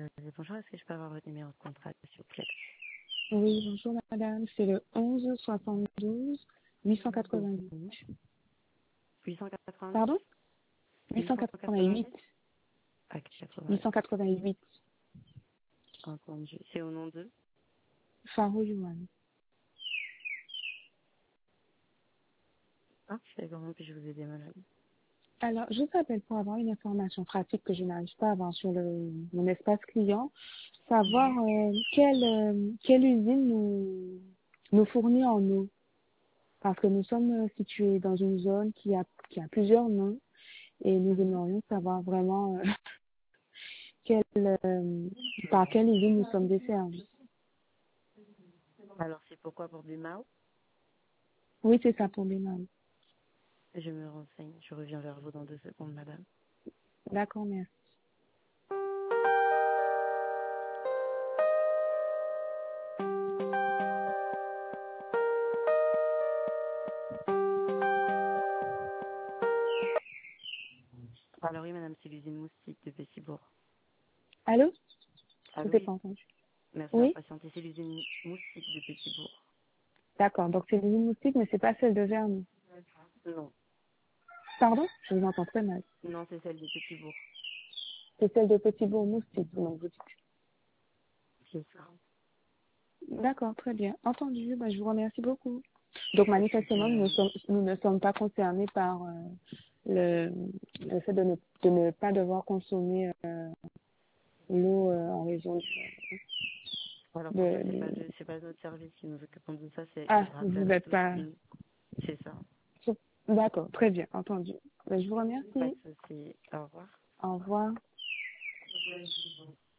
Bonjour, est-ce que je peux avoir votre numéro de contrat, s'il vous plaît? Oui, bonjour madame, c'est le 11 72 888. 890? Pardon? 888. 888? Ah, 88. 888. Entendu. C'est au nom de? Faro Yuan. Ah, c'est comment puis-je vous aider, madame? Alors, je vous appelle pour avoir une information pratique que je n'arrive pas à avoir sur mon espace client, savoir quelle usine nous fournit en eau. Parce que nous sommes situés dans une zone qui a plusieurs noms et nous aimerions savoir vraiment quelle, par quelle usine nous sommes desservis. Alors, c'est pourquoi pour Bumao? Oui, c'est ça pour Bénin. Je me renseigne. Je reviens vers vous dans 2 secondes, madame. D'accord, merci. Alors oui, madame, c'est l'usine Moustique de Pessibourg. Allô? Je Allô, ne t'ai oui. pas entendu. Merci d'avoir Oui? patienté. C'est l'usine Moustique de Pessibourg. D'accord, donc c'est l'usine moustique, mais c'est pas celle de Vernon. Non. Pardon? Je vous entends très mal. Non, c'est celle de Pessibourg. C'est celle de Petit-Bourg moustique, donc vous dites. C'est ça. D'accord, très bien. Entendu, je vous remercie beaucoup. Donc manifestement, Madame. nous ne sommes pas concernés par le, le fait de ne pas devoir consommer l'eau en région Alors pour ça, de, de- c'est pas notre service qui nous occupons de ça, c'est Ah, il faudra vous faire n'êtes toute pas... une. C'est ça. D'accord, très bien, entendu. Je vous Pas remercie. de souci. Au revoir. Au revoir.